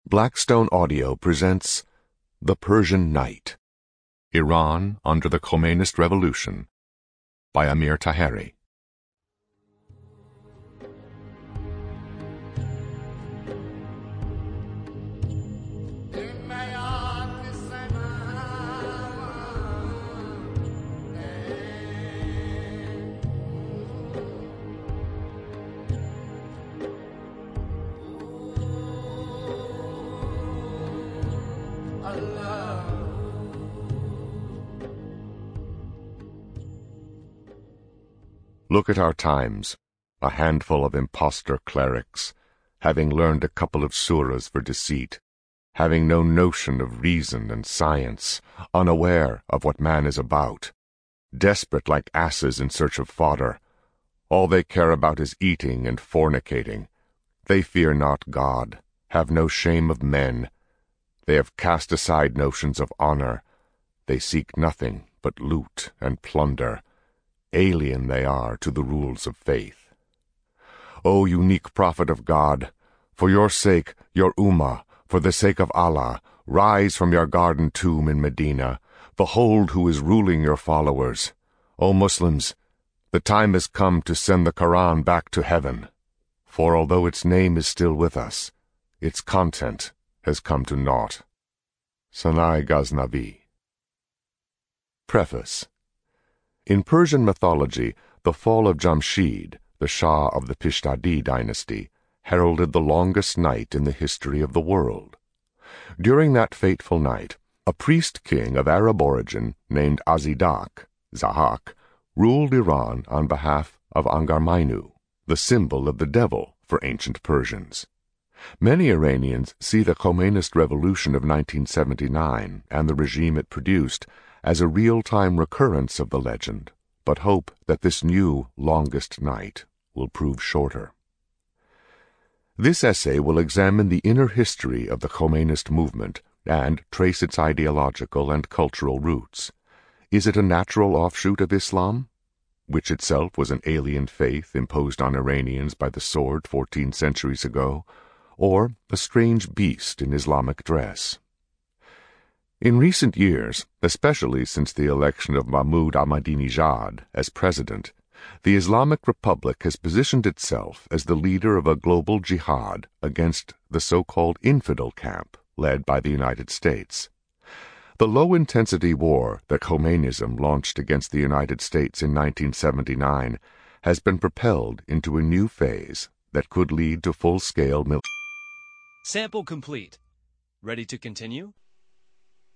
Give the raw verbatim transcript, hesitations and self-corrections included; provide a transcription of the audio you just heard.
Blackstone Audio presents The Persian Night, Iran Under the Khomeinist Revolution, by Amir Taheri. Look at our times, a handful of impostor clerics, having learned a couple of surahs for deceit, having no notion of reason and science, unaware of what man is about, desperate like asses in search of fodder. All they care about is eating and fornicating. They fear not God, have no shame of men. They have cast aside notions of honor. They seek nothing but loot and plunder. Alien they are to the rules of faith. O unique prophet of God, for your sake, your Ummah, for the sake of Allah, rise from your garden tomb in Medina. Behold who is ruling your followers. O Muslims, the time has come to send the Quran back to heaven, for although its name is still with us, its content has come to naught. Sanai Ghaznavi. Preface. In Persian mythology, the fall of Jamshid, the Shah of the Pishtadi dynasty, heralded the longest night in the history of the world. During that fateful night, a priest-king of Arab origin named Azidak, Zahak, ruled Iran on behalf of Angarmainu, the symbol of the devil for ancient Persians. Many Iranians see the Khomeinist revolution of nineteen seventy-nine and the regime it produced as a real-time recurrence of the legend, but hope that this new longest night will prove shorter. This essay will examine the inner history of the Khomeinist movement and trace its ideological and cultural roots. Is it a natural offshoot of Islam, which itself was an alien faith imposed on Iranians by the sword fourteen centuries ago, or a strange beast in Islamic dress? In recent years, especially since the election of Mahmoud Ahmadinejad as president, the Islamic Republic has positioned itself as the leader of a global jihad against the so-called infidel camp led by the United States. The low-intensity war that Khomeinism launched against the United States in nineteen seventy-nine has been propelled into a new phase that could lead to full-scale military. Sample complete. Ready to continue?